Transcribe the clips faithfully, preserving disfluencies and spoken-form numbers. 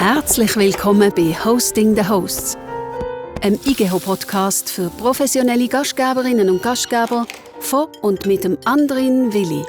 Herzlich willkommen bei Hosting the Hosts, einem I G E H-Podcast für professionelle Gastgeberinnen und Gastgeber von und mit dem Andrin Willi.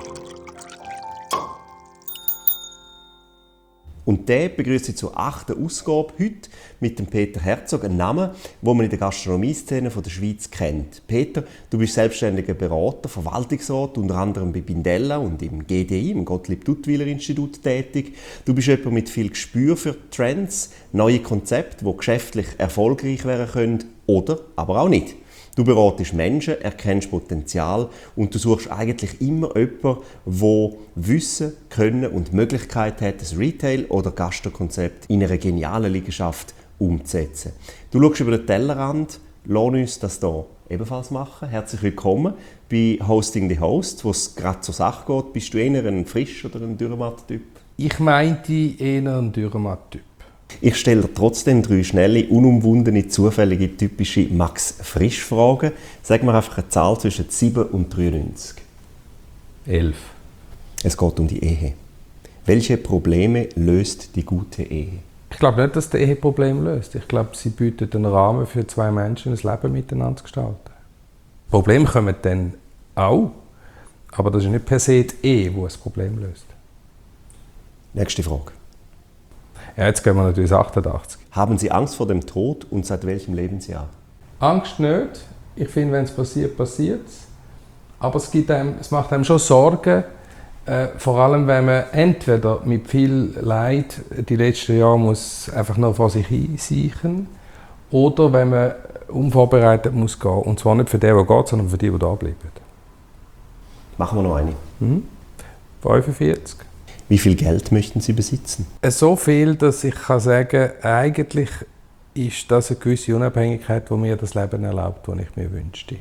Und der begrüßt Sie zur achten Ausgabe heute mit dem Peter Herzog, ein Name, den man in der Gastronomieszene der Schweiz kennt. Peter, du bist selbstständiger Berater, Verwaltungsrat, unter anderem bei Bindella und im G D I, im Gottlieb-Duttweiler-Institut, tätig. Du bist jemand mit viel Gespür für Trends, neue Konzepte, die geschäftlich erfolgreich werden können oder aber auch nicht. Du beratest Menschen, erkennst Potenzial und du suchst eigentlich immer jemanden, der Wissen, Können und Möglichkeit hat, das Retail- oder Gastrokonzept in einer genialen Liegenschaft umzusetzen. Du schaust über den Tellerrand, lass uns das hier ebenfalls machen. Herzlich willkommen bei Hosting the Host, wo es gerade zur Sache geht. Bist du eher ein Frisch- oder ein Dürrematt-Typ? Ich meinte eher ein Dürrematt-Typ. Ich stelle dir trotzdem drei schnelle, unumwundene, zufällige, typische Max-Frisch-Fragen. Sag mir einfach eine Zahl zwischen sieben und dreiundneunzig. Elf. Es geht um die Ehe. Welche Probleme löst die gute Ehe? Ich glaube nicht, dass die Ehe Probleme löst. Ich glaube, sie bietet einen Rahmen für zwei Menschen, ein Leben miteinander zu gestalten. Probleme kommen dann auch, aber das ist nicht per se die Ehe, die ein Problem löst. Nächste Frage. Ja, jetzt gehen wir natürlich achtundachtzig. Haben Sie Angst vor dem Tod und seit welchem Lebensjahr? Angst nicht. Ich finde, wenn es passiert, passiert es. Aber es, gibt einem, es macht einem schon Sorgen, äh, vor allem wenn man entweder mit viel Leid die letzten Jahre muss einfach nur vor sich hinseichen oder wenn man unvorbereitet muss gehen. Und zwar nicht für den, der geht, sondern für die, die da bleiben. Machen wir noch eine. Mhm. fünfundvierzig. Wie viel Geld möchten Sie besitzen? So viel, dass ich kann sagen kann, eigentlich ist das eine gewisse Unabhängigkeit, die mir das Leben erlaubt, das ich mir wünschte.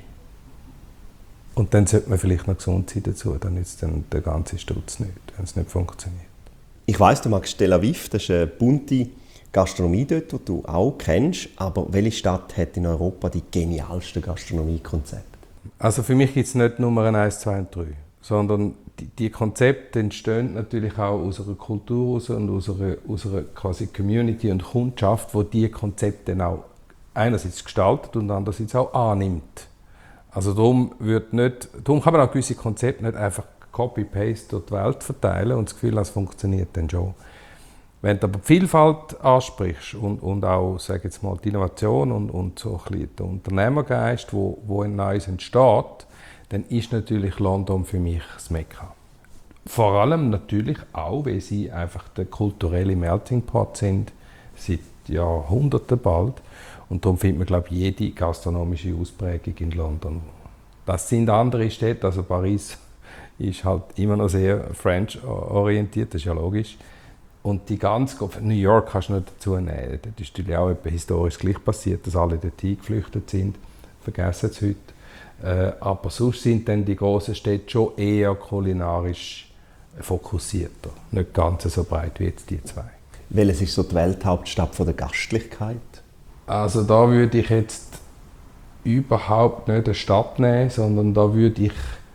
Und dann sollte man vielleicht noch gesund sein dazu, dann nützt dann der ganze Stutz nicht, wenn es nicht funktioniert. Ich weiss, du magst Tel Aviv, das ist eine bunte Gastronomie dort, die du auch kennst. Aber welche Stadt hat in Europa die genialsten Gastronomiekonzepte? Also für mich gibt es nicht Nummer eins, zwei und drei, sondern die, die Konzepte entstehen natürlich auch aus einer Kultur raus und aus einer, aus einer quasi Community und Kundschaft, die diese Konzepte dann auch einerseits gestaltet und andererseits auch annimmt. Also darum, wird nicht, darum kann man auch gewisse Konzepte nicht einfach Copy-Paste durch die Welt verteilen und das Gefühl, das funktioniert dann schon. Wenn du aber die Vielfalt ansprichst und, und auch, sage jetzt mal, die Innovation und, und so ein bisschen den Unternehmergeist, wo, wo ein Neues entsteht, dann ist natürlich London für mich das Mekka. Vor allem natürlich auch, weil sie einfach der kulturelle Melting Pot sind, seit Jahrhunderten bald. Und darum findet man, glaube ich, jede gastronomische Ausprägung in London. Das sind andere Städte, also Paris ist halt immer noch sehr French-orientiert, das ist ja logisch. Und die ganze, New York kannst du nicht dazu nehmen. Das ist natürlich auch etwas historisch gleich passiert, dass alle dort geflüchtet sind. Vergessen es heute. Äh, aber sonst sind dann die grossen Städte schon eher kulinarisch fokussierter. Nicht ganz so breit wie jetzt die zwei. Welches ist so die Welthauptstadt von der Gastlichkeit? Also da würde ich jetzt überhaupt nicht eine Stadt nehmen, sondern da würde ich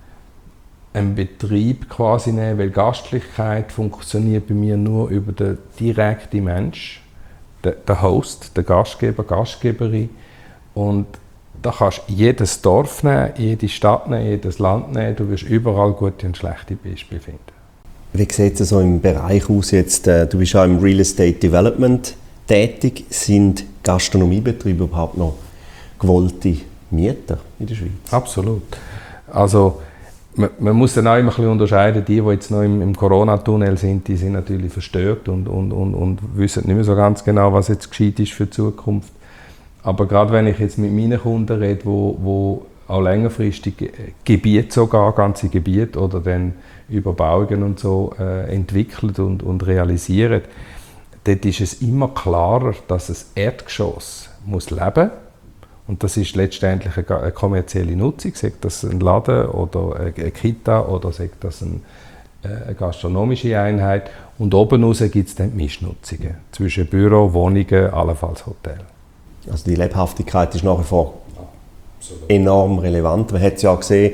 einen Betrieb quasi nehmen, weil Gastlichkeit funktioniert bei mir nur über den direkten Mensch, den, den Host, den Gastgeber, Gastgeberin. Und da kannst du jedes Dorf nehmen, jede Stadt nehmen, jedes Land nehmen. Du wirst überall gute und schlechte Beispiele finden. Wie sieht es so im Bereich aus jetzt? Du bist auch im Real Estate Development tätig. Sind Gastronomiebetriebe überhaupt noch gewollte Mieter in der Schweiz? Absolut. Also man, man muss dann auch immer ein bisschen unterscheiden. Die, die jetzt noch im, im Corona-Tunnel sind, die sind natürlich verstört und, und, und, und wissen nicht mehr so ganz genau, was jetzt gescheit ist für die Zukunft. Aber gerade wenn ich jetzt mit meinen Kunden rede, wo, wo auch längerfristig Gebiete sogar, ganze Gebiete oder dann Überbauungen und so äh, entwickeln und, und realisieren, dort ist es immer klarer, dass das Erdgeschoss muss leben. Und das ist letztendlich eine, eine kommerzielle Nutzung, sei das ein Laden oder eine Kita oder sei das ein, eine gastronomische Einheit. Und oben raus gibt es dann Mischnutzungen zwischen Büro, Wohnungen, allenfalls Hotel. Also die Lebhaftigkeit ist nach wie vor Absolut. enorm relevant. Man hat es ja gesehen,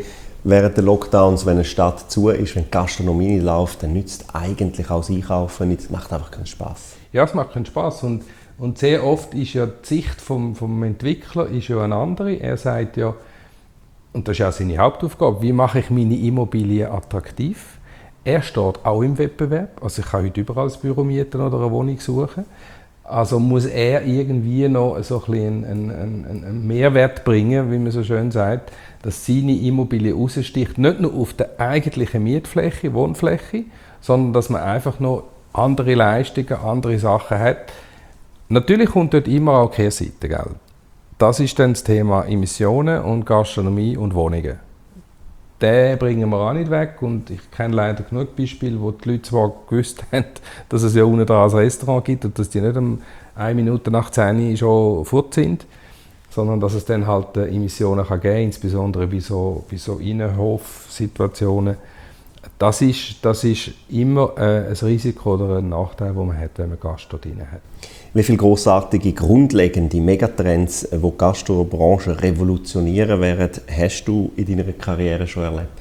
während der Lockdowns, wenn eine Stadt zu ist, wenn die Gastronomie nicht läuft, dann nützt eigentlich auch das Einkaufen nicht. Es macht einfach keinen Spass. Ja, es macht keinen Spass. Und, und sehr oft ist ja die Sicht vom, vom Entwickler ist ja eine andere. Er sagt ja, und das ist auch seine Hauptaufgabe, wie mache ich meine Immobilie attraktiv? Er steht auch im Wettbewerb. Also ich kann heute überall ein Büro mieten oder eine Wohnung suchen. Also muss er irgendwie noch so ein bisschen einen, einen, einen Mehrwert bringen, wie man so schön sagt, dass seine Immobilie raussticht, nicht nur auf der eigentlichen Mietfläche, Wohnfläche, sondern dass man einfach noch andere Leistungen, andere Sachen hat. Natürlich kommt dort immer auch die Kehrseite, gell? Das ist dann das Thema Emissionen und Gastronomie und Wohnungen. Den bringen wir auch nicht weg und ich kenne leider genug Beispiele, wo die Leute zwar gewusst haben, dass es ja unten dran ein Restaurant gibt und dass die nicht um eine Minute nach zehn schon fort sind, sondern dass es dann halt Emissionen kann geben kann, insbesondere bei so, bei so Innenhofsituationen. Das ist, das ist immer äh, ein Risiko oder ein Nachteil, den man hat, wenn man Gast dort drin hat. Wie viele grossartige, grundlegende Megatrends, die die Gastrobranche revolutionieren werden, hast du in deiner Karriere schon erlebt?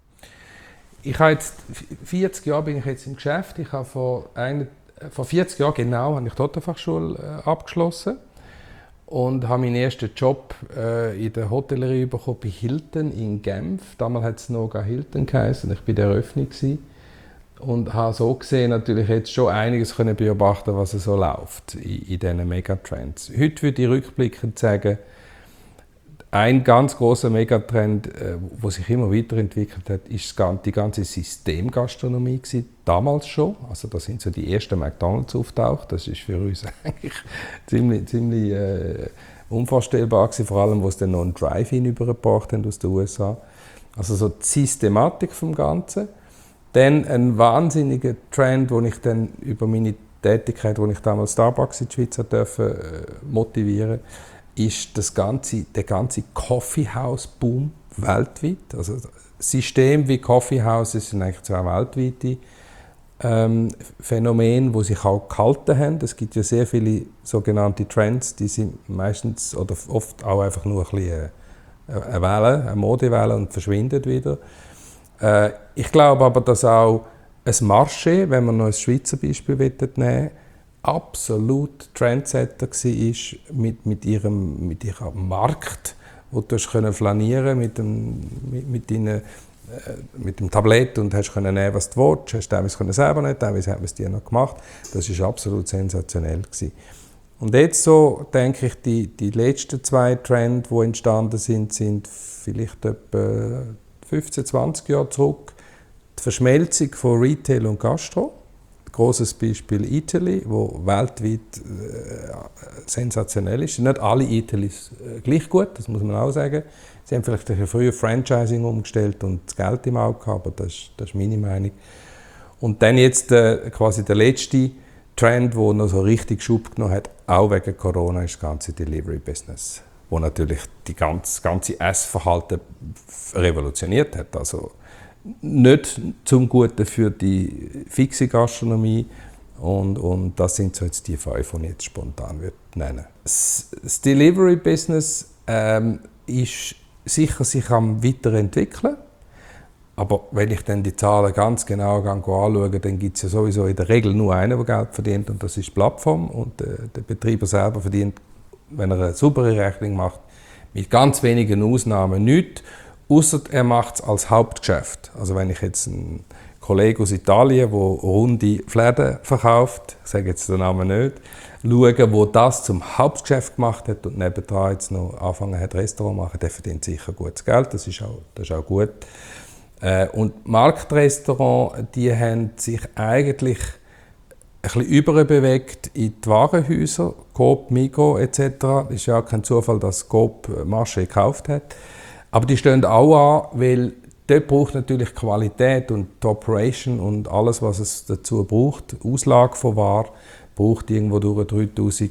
Ich habe jetzt vierzig Jahre bin ich jetzt im Geschäft. Ich habe vor, ein, vor vierzig Jahren genau habe ich die Hotelfachschule äh, abgeschlossen und habe meinen ersten Job äh, in der Hotellerie bekommen bei Hilton in Genf. Damals hat es noch Hilton geheißen. Ich war der Eröffnung und habe so gesehen natürlich jetzt schon einiges können beobachten, was so läuft in, in diesen Megatrends. Heute würde ich rückblickend sagen, ein ganz großer Megatrend, der äh, sich immer weiterentwickelt hat, ist die ganze Systemgastronomie gewesen, damals schon. Also da sind so die ersten McDonalds auftaucht. Das ist für uns eigentlich ziemlich, ziemlich äh, unvorstellbar gewesen, vor allem, wo es dann noch einen Drive-In übergebracht haben aus den U S A. Also so die Systematik vom Ganzen. Dann ein wahnsinniger Trend, den ich dann über meine Tätigkeit, wo ich damals Starbucks in der Schweiz durfte, äh, motivieren, ist das ganze, der ganze Coffeehouse-Boom weltweit. Also Systeme wie Coffeehouses sind eigentlich zwei weltweite ähm, Phänomene, die sich auch gehalten haben. Es gibt ja sehr viele sogenannte Trends, die sind meistens oder oft auch einfach nur ein bisschen eine Welle, eine Modewelle und verschwinden wieder. Äh, ich glaube aber, dass auch ein Marché, wenn man noch ein Schweizer Beispiel nehmen, absolut Trendsetter war mit, mit, ihrem, mit ihrem Markt, wo du können flanieren mit dem, mit, mit, deinen, äh, mit dem Tablett und hast können nehmen, was du willst. Hast teilweise können selber nicht, teilweise haben wir es dir noch gemacht. Das war absolut sensationell gewesen. Und jetzt so, denke ich, die, die letzten zwei Trends, die entstanden sind, sind vielleicht etwa fünfzehn, zwanzig Jahre zurück. Die Verschmelzung von Retail und Gastro. Grosses Beispiel Italy, wo weltweit äh, sensationell ist. Nicht alle Italys äh, gleich gut, das muss man auch sagen. Sie haben vielleicht früher Franchising umgestellt und das Geld im Auge gehabt, aber das ist, das ist meine Meinung. Und dann jetzt äh, quasi der letzte Trend, der noch so richtig Schub genommen hat, auch wegen Corona, ist das ganze Delivery-Business, wo natürlich die ganze, ganze Essverhalten revolutioniert hat. Also, nicht zum Guten für die fixe Gastronomie. Und, und das sind so jetzt die fünf, die ich jetzt spontan würde nennen. Das, das Delivery-Business ähm, ist sicher sich am weiterentwickeln. Aber wenn ich dann die Zahlen ganz genau anschaue, dann gibt es ja sowieso in der Regel nur einen, der Geld verdient, und das ist die Plattform. Und äh, der Betreiber selber verdient, wenn er eine saubere Rechnung macht, mit ganz wenigen Ausnahmen nichts. Ausser er macht es als Hauptgeschäft. Also wenn ich jetzt einen Kollegen aus Italien, der runde Fläden verkauft, ich sage jetzt den Namen nicht, schaue, wo das zum Hauptgeschäft gemacht hat und nebendran jetzt noch angefangen hat, Restaurant zu machen, der verdient sicher gutes Geld, das ist auch, das ist auch gut. Äh, und Marktrestaurants, die haben sich eigentlich ein bisschen überbewegt in die Warenhäuser, Coop, Migros et cetera. Es ist ja auch kein Zufall, dass Coop Marché gekauft hat. Aber die stehen auch an, weil dort braucht natürlich Qualität und die Operation und alles, was es dazu braucht. Auslage von Ware braucht irgendwo durch dreitausend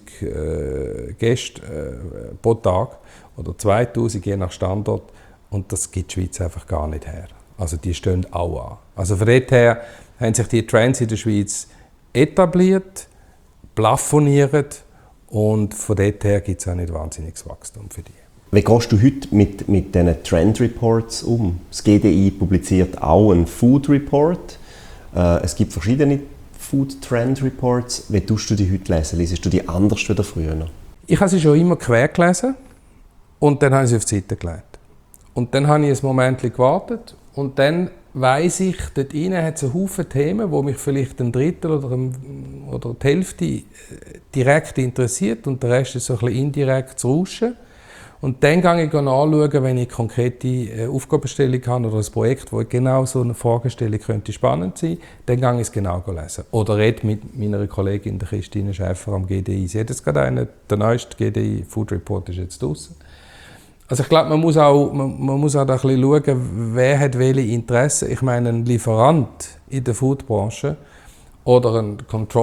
äh, Gäste äh, pro Tag oder zweitausend, je nach Standort. Und das gibt die Schweiz einfach gar nicht her. Also die stehen auch an. Also von dort her haben sich die Trends in der Schweiz etabliert, plafoniert und von dort her gibt es auch nicht wahnsinniges Wachstum für die. Wie gehst du heute mit, mit diesen Trend Reports um? Das G D I publiziert auch einen Food Report. Äh, es gibt verschiedene Food Trend Reports. Wie tust du die heute lesen? Liest du die anders als früher? Ich habe sie schon immer quer gelesen und dann habe ich sie auf die Seite gelegt. Und dann habe ich ein Moment gewartet und dann weiss ich, dort rein hat es einen Haufen Themen, die mich vielleicht ein Drittel oder, ein, oder die Hälfte direkt interessiert und der Rest ist so ein bisschen indirekt zu rauschen. Und dann gehe ich anschauen, wenn ich konkrete Aufgabenstellung habe oder ein Projekt, wo genau so eine Fragestellung könnte spannend sein, dann gehe ich es genau lesen. Oder rede mit meiner Kollegin der Christine Schäfer am G D I. Sie hat jetzt gerade einen, der neueste G D I Food Report ist jetzt draussen. Also ich glaube, man muss auch, man, man muss auch da ein bisschen schauen, wer hat welche Interessen. Ich meine, ein Lieferant in der Foodbranche oder ein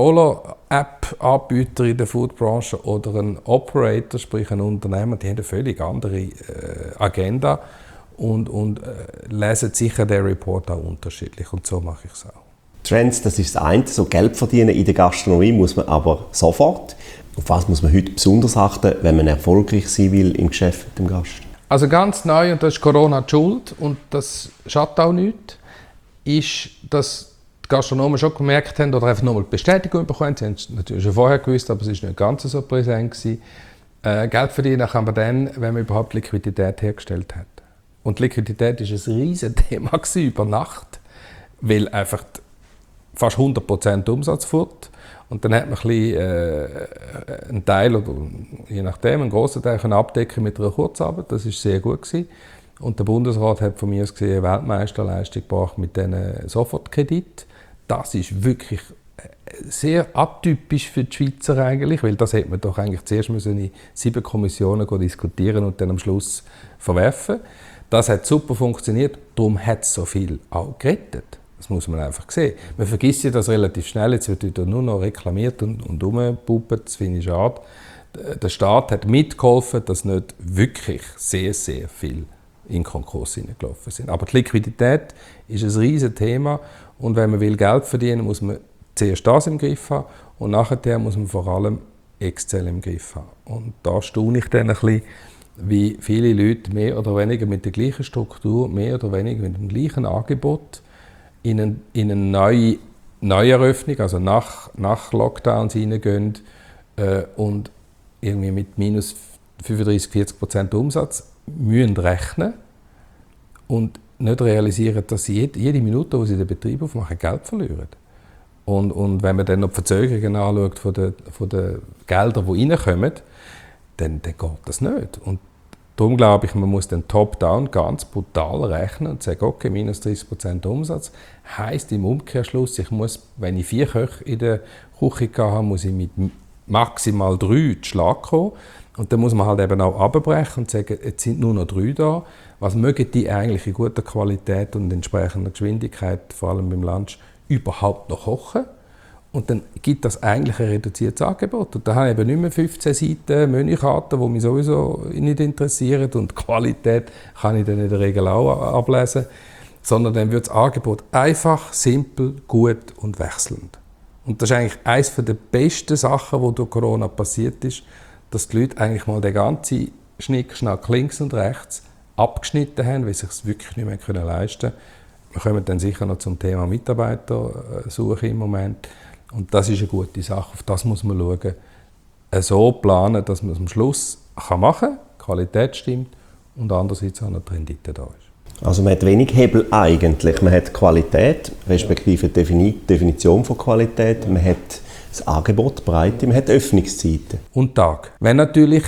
Controller-App-Anbieter in der Foodbranche oder ein Operator, sprich ein Unternehmer, die haben eine völlig andere äh, Agenda und, und äh, lesen sicher den Report auch unterschiedlich. Und so mache ich es auch. Trends, das ist das eine. So Geld verdienen in der Gastronomie muss man aber sofort. Auf was muss man heute besonders achten, wenn man erfolgreich sein will im Geschäft mit dem Gast? Also ganz neu, und das ist Corona die Schuld, und das schadet auch nichts, ist, dass die Gastronomen schon gemerkt haben oder einfach nochmal die Bestätigung bekommen. Sie haben es natürlich schon vorher gewusst, aber es war nicht ganz so präsent gewesen. Äh, Geld verdienen kann man dann, wenn man überhaupt Liquidität hergestellt hat. Und Liquidität war ein riesiges Thema über Nacht, weil einfach fast hundert Prozent Umsatz fort. Und dann hat man ein bisschen, äh, einen Teil, oder je nachdem, einen grossen Teil abdecken mit einer Kurzarbeit. Das war sehr gut gewesen. Und der Bundesrat hat von mir aus gesehen eine Weltmeisterleistung gebracht mit diesen Sofortkredit. Das ist wirklich sehr atypisch für die Schweizer eigentlich, weil das hätte man doch eigentlich zuerst müssen in sieben Kommissionen diskutieren und dann am Schluss verwerfen. Das hat super funktioniert, darum hat es so viel auch gerettet. Das muss man einfach sehen. Man vergisst ja das relativ schnell. Jetzt wird wieder nur noch reklamiert und, und rumgepuppert. Das finde ich schade. Der Staat hat mitgeholfen, dass nicht wirklich sehr, sehr viel in Konkurs hineingelaufen sind. Aber die Liquidität ist ein riesiges Thema. Und wenn man will Geld verdienen, muss man zuerst das im Griff haben und nachher muss man vor allem Excel im Griff haben. Und da staune ich dann ein bisschen, wie viele Leute mehr oder weniger mit der gleichen Struktur, mehr oder weniger mit dem gleichen Angebot in eine, in eine neue Neueröffnung, also nach, nach Lockdowns hineingehen äh, und irgendwie mit minus fünfunddreißig bis vierzig Prozent Umsatz müssen rechnen und nicht realisieren, dass sie jede, jede Minute, wo sie den Betrieb aufmachen, Geld verlieren. Und, und wenn man dann noch die Verzögerungen anschaut von den, von den Geldern, die reinkommen, dann, dann geht das nicht. Und darum glaube ich, man muss den Top-Down ganz brutal rechnen und sagen, okay, minus dreißig Prozent Umsatz heisst im Umkehrschluss, ich muss, wenn ich vier Köche in der Küche habe, muss ich mit maximal drei zu Schlag kommen. Und dann muss man halt eben auch abbrechen und sagen, jetzt sind nur noch drei da. Was mögen die eigentlich in guter Qualität und entsprechender Geschwindigkeit, vor allem beim Lunch, überhaupt noch kochen? Und dann gibt das eigentlich ein reduziertes Angebot. Und da habe ich eben nicht mehr fünfzehn Seiten Menükarten, die mich sowieso nicht interessieren. Und die Qualität kann ich dann in der Regel auch ablesen. Sondern dann wird das Angebot einfach, simpel, gut und wechselnd. Und das ist eigentlich eines der besten Sachen, die durch Corona passiert ist, dass die Leute eigentlich mal den ganzen Schnickschnack links und rechts abgeschnitten haben, weil sie es wirklich nicht mehr leisten können. Wir kommen dann sicher noch zum Thema Mitarbeitersuche im Moment. Und das ist eine gute Sache, auf das muss man schauen. So planen, dass man es am Schluss machen kann, die Qualität stimmt und andererseits auch noch die Rendite da ist. Also man hat wenig Hebel eigentlich. Man hat Qualität, respektive die Definition von Qualität. Man hat das Angebot, Breite, man hat Öffnungszeiten. Und Tag. Wenn natürlich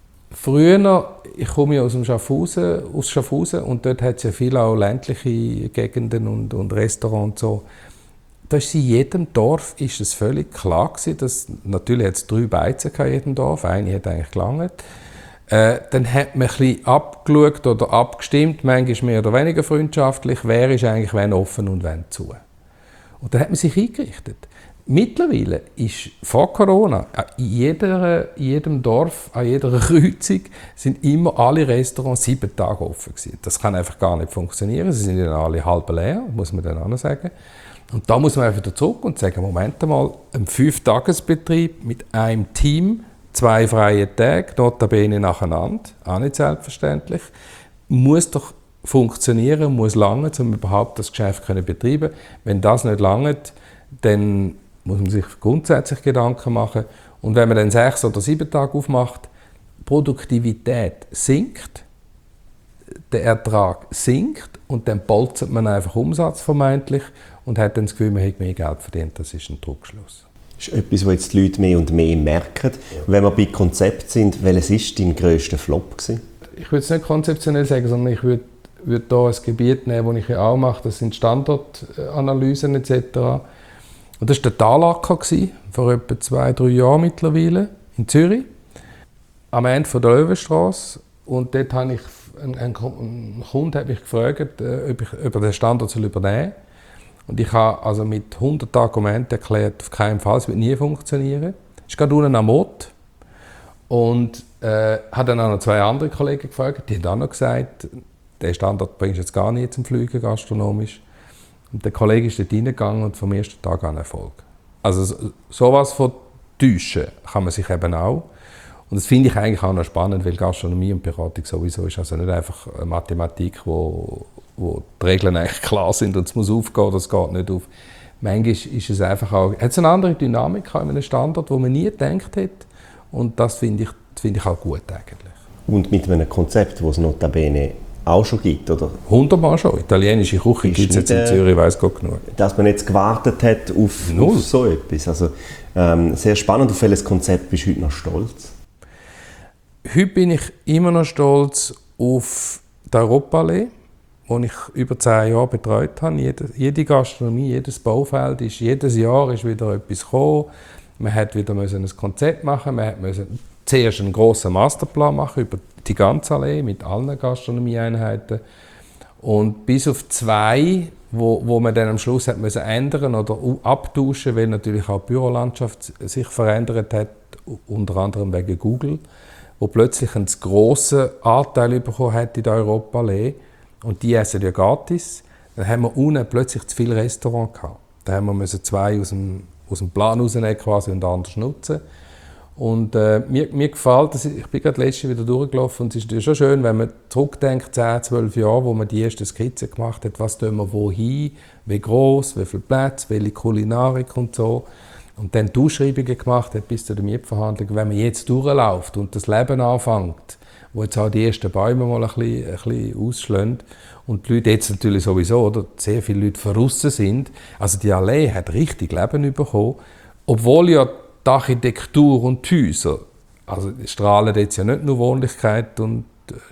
früher, ich komme ja aus dem Schaffhausen, aus Schaffhausen und dort hat es ja viele auch ländliche Gegenden und, und Restaurants so. Da ist in jedem Dorf ist es völlig klar gewesen, dass natürlich hat es drei Beizen in jedem Dorf, eine hat eigentlich gelangt. Äh, dann hat man ein bisschen abgeschaut oder abgestimmt, manchmal mehr oder weniger freundschaftlich, wer ist eigentlich wann offen und wann zu. Und dann hat man sich eingerichtet. Mittlerweile ist vor Corona in, jeder, in jedem Dorf, an jeder Kreuzung sind immer alle Restaurants sieben Tage offen gewesen. Das kann einfach gar nicht funktionieren. Sie sind dann alle halb leer, muss man dann auch noch sagen. Und da muss man einfach wieder zurück und sagen, Moment einmal, ein Fünf-Tages-Betrieb mit einem Team, zwei freie Tage, notabene nacheinander, auch nicht selbstverständlich, muss doch funktionieren, muss lange, um überhaupt das Geschäft zu betreiben. Wenn das nicht langt, dann muss man sich grundsätzlich Gedanken machen. Und wenn man dann sechs oder sieben Tage aufmacht, die Produktivität sinkt, der Ertrag sinkt und dann polzert man einfach Umsatz vermeintlich und hat dann das Gefühl, man hat mehr Geld verdient. Das ist ein Trugschluss. Das ist etwas, was jetzt die Leute mehr und mehr merken. Wenn wir bei Konzept sind, welches war dein grösster Flop gewesen? Ich würde es nicht konzeptionell sagen, sondern ich würde, würde hier ein Gebiet nehmen, das ich ja auch mache. Das sind Standortanalysen et cetera. Und das war der Talacker, vor etwa zwei, drei Jahren mittlerweile, in Zürich, am Ende von der Löwenstrasse. Und dort habe ich, ein, ein, ein Kunde hat mich gefragt, ob, ich, ob er den Standort übernehmen soll. Und ich habe also mit hundert Argumenten erklärt, auf keinen Fall, es wird nie funktionieren. Ich war gerade unten am Ort und äh, habe dann auch noch zwei andere Kollegen gefragt, die haben auch noch gesagt, den Standort bringst du jetzt gar nicht zum Fliegen, gastronomisch. Und der Kollege ist dort reingegangen und vom ersten Tag an Erfolg. Also so, sowas von täuschen kann man sich eben auch. Und das finde ich eigentlich auch noch spannend, weil Gastronomie und Beratung sowieso ist also nicht einfach eine Mathematik, wo, wo die Regeln eigentlich klar sind und es muss aufgehen oder es geht nicht auf. Manchmal ist es einfach auch, hat es eine andere Dynamik in einem Standort, wo man nie gedacht hat. Und das finde ich, finde ich auch gut eigentlich. Und mit einem Konzept, das es notabene auch schon gibt, oder? Hundertmal schon. Italienische Küche gibt es jetzt in Zürich, weiss Gott genug. Dass man jetzt gewartet hat auf, auf so etwas. Also, ähm, sehr spannend. Auf welches Konzept bist du heute noch stolz? Heute bin ich immer noch stolz auf die Europaallee, die ich über zehn Jahre betreut habe. Jede, jede Gastronomie, jedes Baufeld, ist, jedes Jahr ist wieder etwas gekommen. Man musste wieder ein Konzept machen, man musste zuerst einen grossen Masterplan machen über die ganze Allee mit allen Gastronomieeinheiten. Und bis auf zwei, wo, wo man dann am Schluss hat müssen ändern oder abtauschen, weil natürlich auch die Bürolandschaft sich verändert hat, unter anderem wegen Google, wo plötzlich einen grossen Anteil bekommen hat in der Europaallee. Und die essen ja gratis. Dann haben wir unten plötzlich zu viele Restaurants gehabt. Da haben wir müssen zwei aus dem, aus dem Plan rausnehmen quasi und anders nutzen. Und äh, mir, mir gefällt, dass ich, ich bin gerade letztens wieder durchgelaufen und es ist schon schön, wenn man zurückdenkt, zehn, zwölf Jahre, wo man die ersten Skizzen gemacht hat, was tun wir wohin, wie gross, wie viel Platz, welche Kulinarik und so. Und dann die Ausschreibungen gemacht hat bis zu der Mietverhandlung. Wenn man jetzt durchläuft und das Leben anfängt, wo jetzt auch die ersten Bäume mal ein bisschen, ein bisschen ausschlagen und die Leute jetzt natürlich sowieso, oder, sehr viele Leute verrissen sind, also die Allee hat richtig Leben bekommen, obwohl ja die Architektur und die Häuser, also strahlen jetzt ja nicht nur Wohnlichkeit und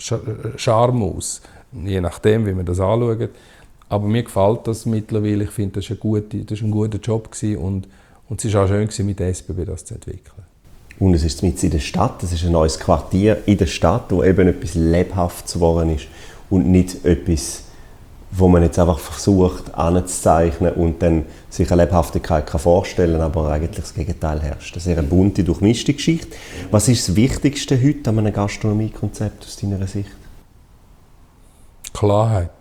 Charme aus, je nachdem, wie man das anschaut. Aber mir gefällt das mittlerweile, ich finde, das war ein guter, das war ein guter Job gewesen und, und es war auch schön gewesen, mit der S B B das zu entwickeln. Und es ist mitten in der Stadt, es ist ein neues Quartier in der Stadt, wo eben etwas Lebhaftes geworden ist und nicht etwas, wo man jetzt einfach versucht anzuzeichnen und dann sich eine Lebhaftigkeit kann vorstellen kann, aber eigentlich das Gegenteil herrscht. Das ist eine bunte, durchmischte Geschichte. Was ist das Wichtigste heute an einem Gastronomiekonzept aus deiner Sicht? Klarheit.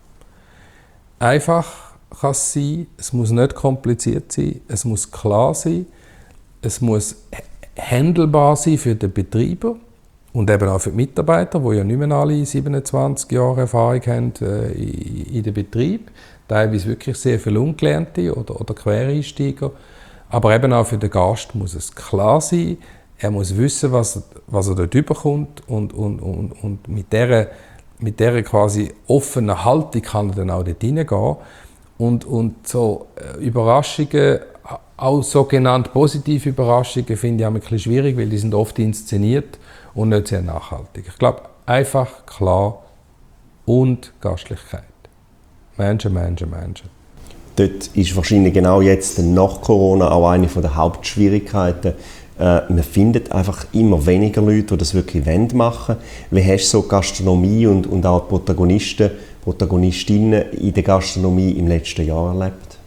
Einfach kann es sein, es muss nicht kompliziert sein, es muss klar sein, es muss handelbar sein für den Betreiber und eben auch für die Mitarbeiter, die ja nicht mehr alle siebenundzwanzig Jahre Erfahrung haben äh, in den Betrieb. Teilweise wirklich sehr viele Ungelernte oder, oder Quereinsteiger. Aber eben auch für den Gast muss es klar sein. Er muss wissen, was, was er dort überkommt und, und, und, und mit dieser mit dieser quasi offenen Haltung kann er dann auch dort hineingehen. Und, und so Überraschungen, auch sogenannte positive Überraschungen, finde ich auch ein bisschen schwierig, weil die sind oft inszeniert und nicht sehr nachhaltig. Ich glaube, einfach, klar und Gastlichkeit. Menschen, Menschen, Menschen. Dort ist wahrscheinlich genau jetzt, nach Corona, auch eine der Hauptschwierigkeiten. Äh, man findet einfach immer weniger Leute, die das wirklich machen wollen. Wie hast du so Gastronomie und, und auch Protagonisten, Protagonistinnen in der Gastronomie im letzten Jahr erlebt?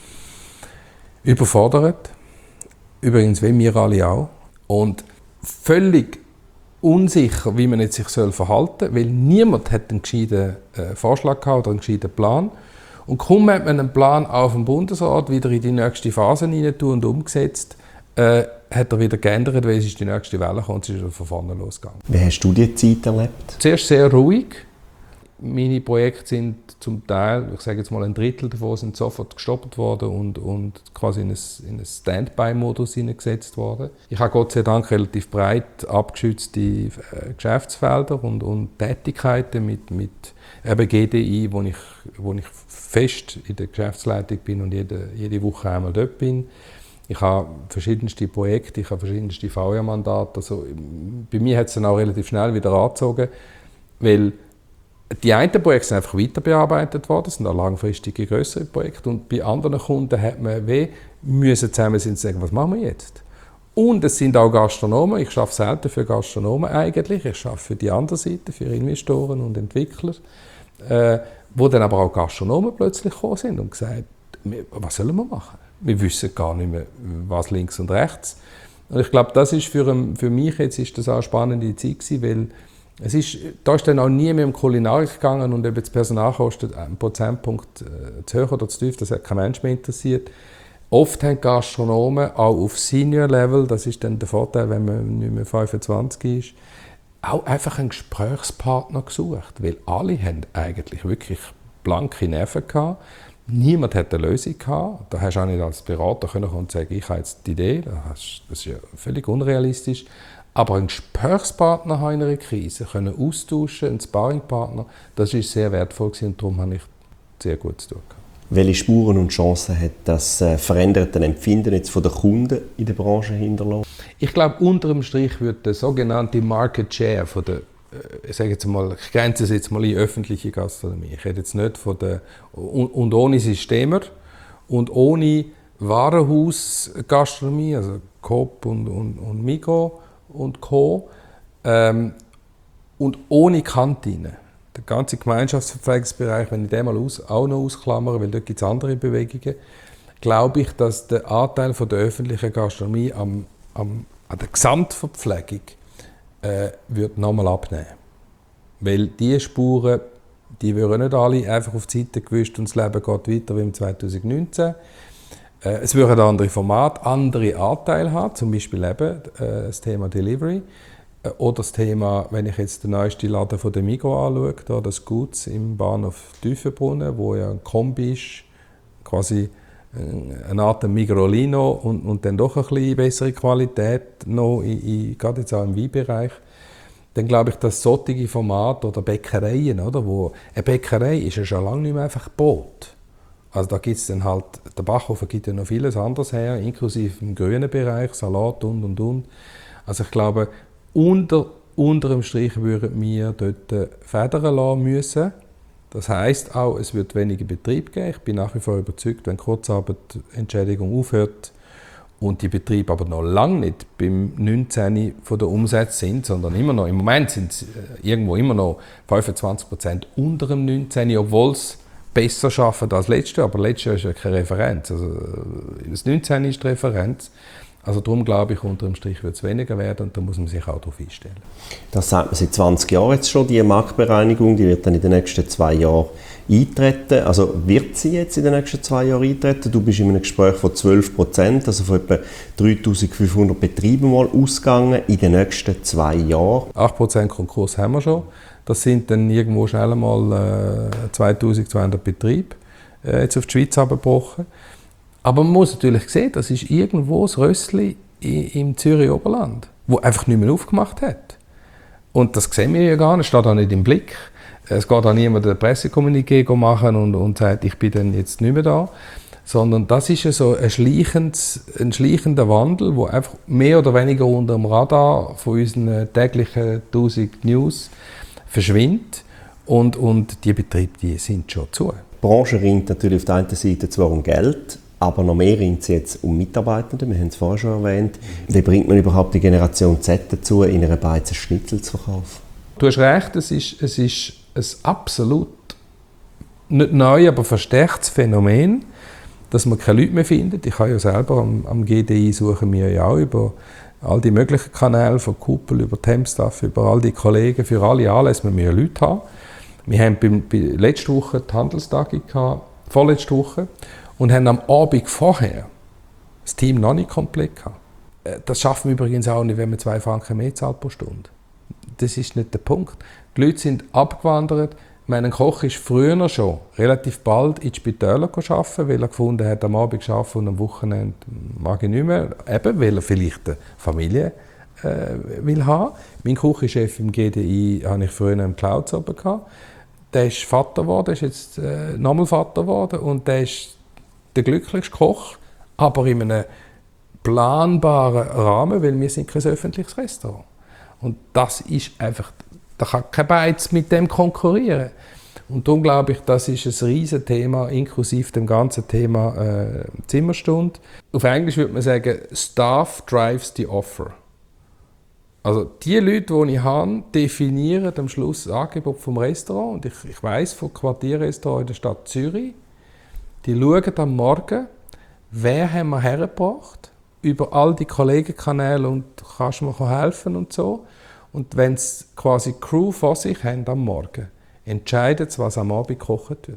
Überfordert. Übrigens, wie wir alle auch. Und völlig unsicher, wie man jetzt sich verhalten soll, weil niemand hat einen gescheiten äh, Vorschlag gehabt oder einen gescheiten Plan. Und kaum hat man einen Plan auf dem Bundesrat wieder in die nächste Phase hinein und umgesetzt, äh, hat er wieder geändert, weil es ist die nächste Welle gekommen und es ist wieder von vorne losgegangen. Wie hast du die Zeit erlebt? Zuerst sehr ruhig. Meine Projekte sind zum Teil, ich sage jetzt mal ein Drittel davon, sind sofort gestoppt worden und, und quasi in einen Standby-Modus hineingesetzt worden. Ich habe Gott sei Dank relativ breit abgeschützte äh, Geschäftsfelder und, und Tätigkeiten mit, mit eben G D I, wo ich, wo ich fest in der Geschäftsleitung bin und jede, jede Woche einmal dort bin. Ich habe verschiedenste Projekte, ich habe verschiedenste V R-Mandate. Also, bei mir hat es dann auch relativ schnell wieder angezogen, weil die einen Projekte sind einfach weiter bearbeitet worden, das sind auch langfristige, größere Projekte. Und bei anderen Kunden hat man weh, müssen zusammen sind und sagen, was machen wir jetzt? Und es sind auch Gastronomen, ich arbeite selten für Gastronomen eigentlich, ich arbeite für die andere Seite, für Investoren und Entwickler, äh, wo dann aber auch Gastronomen plötzlich gekommen sind und gesagt, was sollen wir machen? Wir wissen gar nicht mehr, was links und rechts. Und ich glaube, das ist für, für mich jetzt ist das auch eine spannende Zeit gewesen, weil es ist, da ist dann auch nie mehr um Kulinarik gegangen und ob jetzt Personalkosten einen Prozentpunkt äh, zu hoch oder zu tief, das hat kein Mensch mehr interessiert. Oft haben Gastronomen auch auf Senior-Level, das ist dann der Vorteil, wenn man nicht mehr fünfundzwanzig ist, auch einfach einen Gesprächspartner gesucht, weil alle haben eigentlich wirklich blanke Nerven gehabt. Niemand hat eine Lösung gehabt. Da hast du auch nicht als Berater können und sagen, ich habe jetzt die Idee, das ist ja völlig unrealistisch. Aber einen Gesprächspartner haben in einer Krise, können austauschen, einen Sparringpartner, das ist sehr wertvoll gewesen und darum habe ich sehr gut zu tun gehabt. Welche Spuren und Chancen hat das äh, veränderte Empfinden jetzt von den Kunden in der Branche hinterlassen? Ich glaube, unter dem Strich wird der sogenannte Market Share von der, ich sage jetzt mal, ich grenze es jetzt mal in öffentliche Gastronomie. Ich rede jetzt nicht von der, und, und ohne Systemer und ohne Warenhausgastronomie, also Coop und, und, und Migros und Co. Ähm, und ohne Kantine. Der ganze Gemeinschaftsverpflegungsbereich, wenn ich den mal aus, auch noch ausklammere, weil dort gibt es andere Bewegungen, glaube ich, dass der Anteil von der öffentlichen Gastronomie am, am, an der Gesamtverpflegung äh, wird nochmal abnehmen. Weil diese Spuren, die würden nicht alle einfach auf die Seite gewischt und das Leben geht weiter wie im zweitausendneunzehn. Äh, es würden andere Formate, andere Anteile haben, zum Beispiel eben äh, das Thema Delivery. Oder das Thema, wenn ich jetzt den neuesten Laden von der Migros anschaue, da das Goods im Bahnhof Tiefenbrunnen, wo ja ein Kombi ist, quasi eine Art Migrolino und, und dann doch ein bisschen bessere Qualität, noch in, in, gerade jetzt auch im Weinbereich, dann glaube ich, dass solche Formate oder Bäckereien, oder, wo eine Bäckerei ist ja schon lange nicht mehr einfach Brot. Also da gibt es dann halt, der Backofen gibt ja noch vieles anderes her, inklusive im grünen Bereich, Salat und und und. Also ich glaube, Unter, unter dem Strich würden wir dort federn lassen müssen. Das heisst auch, es wird weniger Betrieb geben. Ich bin nach wie vor überzeugt, wenn die Kurzarbeitentschädigung aufhört und die Betriebe aber noch lange nicht beim neunzehn von der Umsätze sind, sondern immer noch, im Moment sind sie irgendwo immer noch fünfundzwanzig Prozent unter dem neunzehn, obwohl es besser schaffen als letztes Jahr. Aber letztes Jahr ist ja keine Referenz. Also das neunzehn ist die Referenz. Also darum glaube ich, unter dem Strich wird es weniger werden und da muss man sich auch darauf einstellen. Das sagt man seit zwanzig Jahren jetzt schon, die Marktbereinigung, die wird dann in den nächsten zwei Jahren eintreten. Also wird sie jetzt in den nächsten zwei Jahren eintreten? Du bist in einem Gespräch von zwölf Prozent, also von etwa dreitausendfünfhundert Betrieben mal ausgegangen in den nächsten zwei Jahren. acht Prozent Konkurs haben wir schon. Das sind dann irgendwo schnell mal äh, zweitausendzweihundert Betriebe äh, jetzt auf die Schweiz abgebrochen. Aber man muss natürlich sehen, das ist irgendwo das Rössli im Zürich-Oberland, das einfach nicht mehr aufgemacht hat. Und das sehen wir ja gar nicht, steht auch nicht im Blick. Es geht auch niemand ein Pressekommuniqué machen und, und sagt, ich bin dann jetzt nicht mehr da. Sondern das ist ja so ein, ein schleichender Wandel, der einfach mehr oder weniger unter dem Radar von unseren täglichen tausend News verschwindet. Und, und die Betriebe, die sind schon zu. Die Branche ringt natürlich auf der einen Seite zwar um Geld, aber noch mehr ringt es jetzt um Mitarbeitende, wir haben es vorher schon erwähnt. Wie bringt man überhaupt die Generation Z dazu, in einer Beize Schnitzel zu verkaufen? Du hast recht, es ist, es ist ein absolut, nicht neu, aber verstärktes Phänomen, dass man keine Leute mehr findet. Ich habe ja selber am, am G D I suchen wir ja auch über all die möglichen Kanäle, von Kuppel über Tempstaff, über all die Kollegen, für alle Anlässe müssen wir Leute haben. Wir haben bei, bei letzte Woche die Handelstage gehabt, vorletzte Woche, und haben am Abend vorher das Team noch nicht komplett gehabt. Das schaffen wir übrigens auch nicht, wenn man zwei Franken mehr zahlt pro Stunde. Das ist nicht der Punkt. Die Leute sind abgewandert. Mein Koch ist früher schon relativ bald in die Spitäler arbeiten, weil er gefunden hat, am Abend arbeiten und am Wochenende mag ich nicht mehr. Eben, weil er vielleicht eine Familie äh, will haben. Mein Küchenchef im G D I hatte ich früher im Clouds oben gehabt. Der ist Vater geworden, ist jetzt äh, nochmal Vater geworden und der ist der glücklichste Koch, aber in einem planbaren Rahmen, weil wir sind kein öffentliches Restaurant. Und das ist einfach, da kann kein Beiz mit dem konkurrieren. Und darum glaube ich, das ist ein riesiges Thema, inklusive dem ganzen Thema äh, Zimmerstunde. Auf Englisch würde man sagen, Staff drives the offer. Also die Leute, die ich habe, definieren am Schluss das Angebot vom Restaurant. Und ich, ich weiss von Quartierrestaurants in der Stadt Zürich, die schauen am Morgen, wer haben wir hergebracht, über all die Kollegenkanäle und kannst du mir helfen und so. Und wenn sie quasi die Crew vor sich haben am Morgen, entscheiden sie, was am Abend gekocht wird.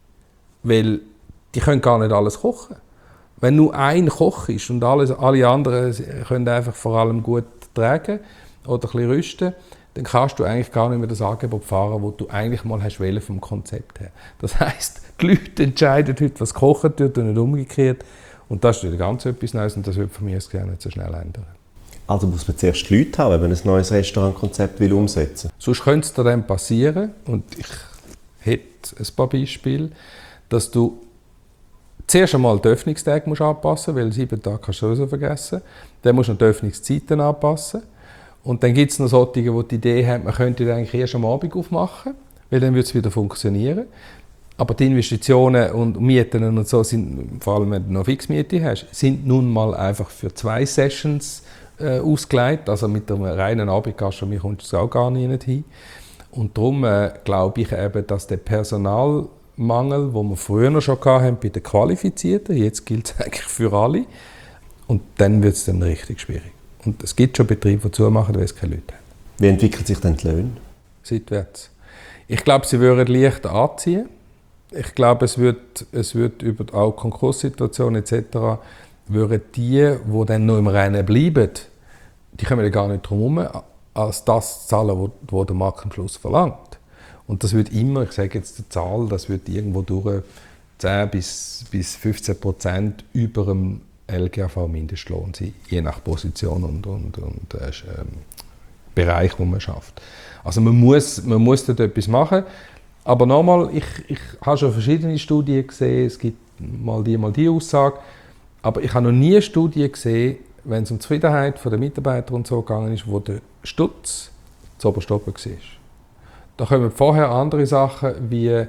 Weil die können gar nicht alles kochen. Wenn nur ein Koch ist und alles, alle anderen können einfach vor allem gut tragen oder ein bisschen rüsten, dann kannst du eigentlich gar nicht mehr das Angebot fahren, das du eigentlich mal hast wollen vom Konzept her. Das heisst, die Leute entscheiden heute, was gekocht wird und nicht umgekehrt. Und das ist wieder ganz etwas Neues und das wird von mir aus gerne nicht so schnell ändern. Also muss man zuerst die Leute haben, wenn man ein neues Restaurantkonzept will umsetzen will? Sonst könnte es dir dann passieren, und ich hätte ein paar Beispiele, dass du zuerst einmal die Öffnungstage musst anpassen musst, weil sieben Tage kannst du sowieso vergessen. Dann musst du noch die Öffnungszeiten anpassen. Und dann gibt es noch solche, die die Idee haben, man könnte den eigentlich erst am Abend aufmachen, weil dann würde es wieder funktionieren. Aber die Investitionen und Mieten und so, sind, vor allem wenn du noch Fixmiete hast, sind nun mal einfach für zwei Sessions äh, ausgelegt. Also mit einem reinen Abendgastronomie kommst du auch gar nicht hin. Und darum äh, glaube ich eben, dass der Personalmangel, den wir früher noch schon hatten bei den Qualifizierten, jetzt gilt es eigentlich für alle. Und dann wird es dann richtig schwierig. Und es gibt schon Betriebe, die zumachen, weil es keine Leute haben. Wie entwickeln sich denn die Löhne? Seitwärts. Ich glaube, sie würden leicht anziehen. Ich glaube, es wird, es wird über auch Konkurssituationen et cetera würden die, die dann noch im Rennen bleiben, die kommen ja gar nicht drum herum, als das zu zahlen, was der Markt am Schluss verlangt. Und das wird immer, ich sage jetzt die Zahl, das wird irgendwo durch zehn bis fünfzehn Prozent über dem L G A V-Mindestlohn sein, je nach Position und, und, und äh, Bereich, den man schafft. Also man muss, man muss dort etwas machen. Aber nochmal, ich, ich habe schon verschiedene Studien gesehen, es gibt mal die, mal die Aussage, aber ich habe noch nie eine Studie gesehen, wenn es um die Zufriedenheit der Mitarbeiter und so gegangen ist, wo der Stutz zu oberst oben war. Da kommen vorher andere Sachen wie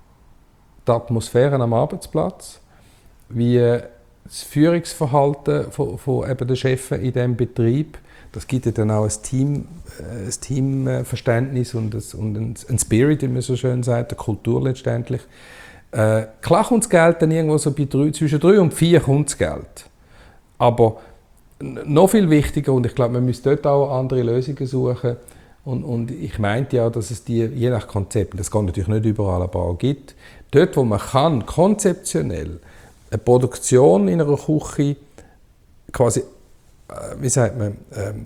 die Atmosphäre am Arbeitsplatz, wie das Führungsverhalten von, von eben den Chefs in diesem Betrieb. Das gibt ja dann auch ein, Team, ein Teamverständnis und, ein, und ein Spirit, wie man so schön sagt, eine Kultur letztendlich. Äh, klar kommt das Geld dann irgendwo so bei drei, zwischen drei und vier kommt das Geld. Aber noch viel wichtiger, und ich glaube, man müsste dort auch andere Lösungen suchen. Und, und ich meinte ja, dass es die, je nach Konzept, das geht natürlich nicht überall, aber auch gibt, dort, wo man kann, konzeptionell, eine Produktion in einer Küche quasi, wie sagt man, ähm,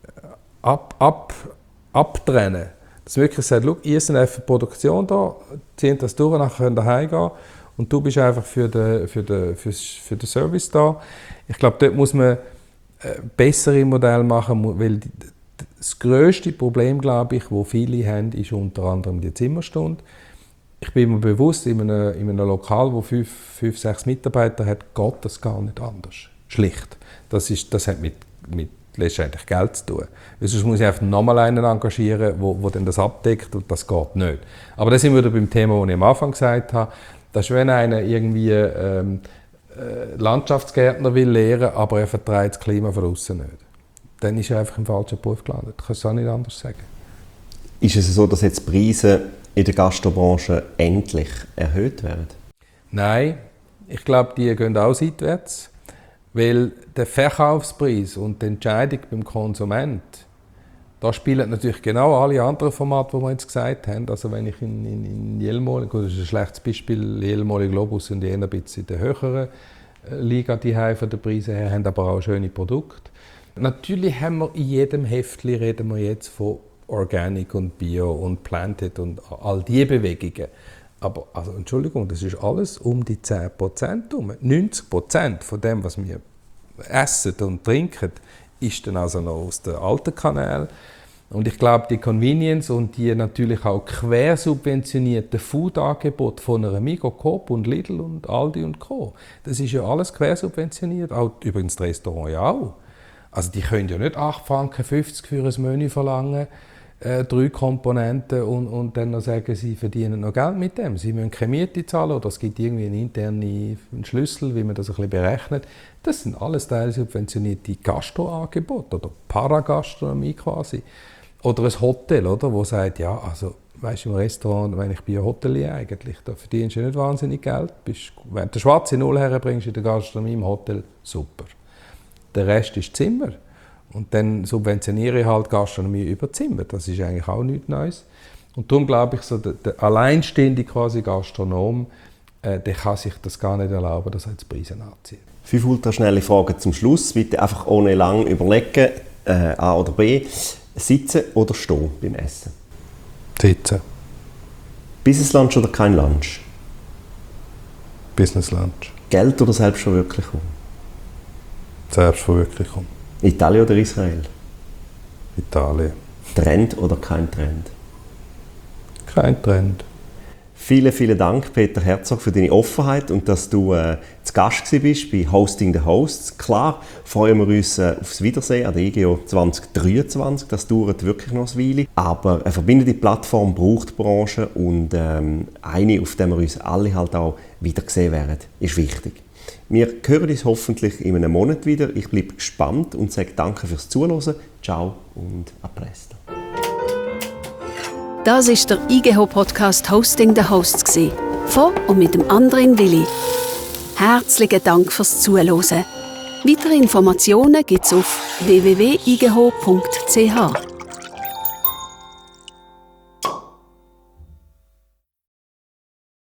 ab, ab, abtrennen. Dass man wirklich sagt, schau, ihr seid einfach für die Produktion da, ziehen das durch, nachher könnt ihr heimgehen und du bist einfach für den, für den, für, für den Service da. Ich glaube, dort muss man bessere Modelle machen, weil die, das grösste Problem, glaube ich, das viele haben, ist unter anderem die Zimmerstunde. Ich bin mir bewusst, in einem, in einem Lokal, das fünf, fünf, sechs Mitarbeiter hat, geht das gar nicht anders. Schlicht. Das, ist, das hat mit, mit letztendlich Geld zu tun. Sonst muss ich einfach nochmal einen engagieren, der dann das abdeckt, und das geht nicht. Aber da sind wir wieder beim Thema, das ich am Anfang gesagt habe. Das ist, wenn einer irgendwie ähm, äh, Landschaftsgärtner will lehren, aber er vertreibt das Klima von außen nicht. Dann ist er einfach im falschen Beruf gelandet. Ich kann es auch nicht anders sagen. Ist es so, dass jetzt die Preise in der Gastrobranche endlich erhöht werden? Nein, ich glaube, die gehen auch seitwärts. Weil der Verkaufspreis und die Entscheidung beim Konsument, da spielen natürlich genau alle anderen Formate, die wir jetzt gesagt haben. Also wenn ich in, in, in Jelmoli, gut, das ist ein schlechtes Beispiel, Jelmoli Globus sind eher ein bisschen in den höheren Liga die von den Preisen her, haben aber auch schöne Produkte. Natürlich haben wir in jedem Heftli reden wir jetzt von Organic und Bio und Planted und all diese Bewegungen. Aber also, Entschuldigung, das ist alles um die zehn Prozent herum. neunzig Prozent von dem, was wir essen und trinken, ist dann also noch aus den alten Kanälen. Und ich glaube, die Convenience und die natürlich auch quersubventionierten Food-Angebote von einer Migros, Coop und Lidl und Aldi und Co. Das ist ja alles quersubventioniert, auch übrigens das Restaurant ja auch. Also die können ja nicht acht Franken fünfzig für ein Menü verlangen, äh, drei Komponenten und, und dann noch sagen, sie verdienen noch Geld mit dem. Sie müssen keine Miete zahlen oder es gibt irgendwie einen internen Schlüssel, wie man das ein bisschen berechnet. Das sind alles teilsubventionierte Gastroangebote oder Paragastronomie quasi. Oder ein Hotel, oder, wo sagt, ja, also, weißt du, im Restaurant, wenn ich bin ein Hotelier eigentlich, da verdienst du nicht wahnsinnig Geld. Bist, wenn du den schwarzen Null herbringst in der Gastronomie im Hotel, super. Der Rest ist Zimmer. Und dann subventioniere ich halt Gastronomie über Zimmer. Das ist eigentlich auch nichts Neues. Und darum glaube ich, so der, der alleinstehende quasi Gastronom, äh, der kann sich das gar nicht erlauben, dass er jetzt Preise anzieht. Fünf ultraschnelle Fragen zum Schluss. Bitte einfach ohne lang überlegen, äh, A oder B. Sitzen oder stehen beim Essen? Sitzen. Business Lunch oder kein Lunch? Business Lunch. Geld oder Selbstverwirklichung? Selbstverwirklichung. Italien oder Israel? Italien. Trend oder kein Trend? Kein Trend. Vielen, vielen Dank, Peter Herzog, für deine Offenheit und dass du äh, zu Gast bist bei Hosting the Hosts. Klar freuen wir uns äh, aufs Wiedersehen an der I G O zwanzig dreiundzwanzig. Das dauert wirklich noch eine Weile. Aber eine verbindende Plattform braucht die Branche und ähm, eine, auf der wir uns alle halt auch wiedersehen werden, ist wichtig. Wir hören uns hoffentlich in einem Monat wieder. Ich bleibe gespannt und sage danke fürs Zuhören. Ciao und a presto. Das ist der I G H-Podcast «Hosting the Hosts» von und mit dem Andrin Willi. Herzlichen Dank fürs Zuhören. Weitere Informationen gibt es auf w w w punkt i g h punkt c h.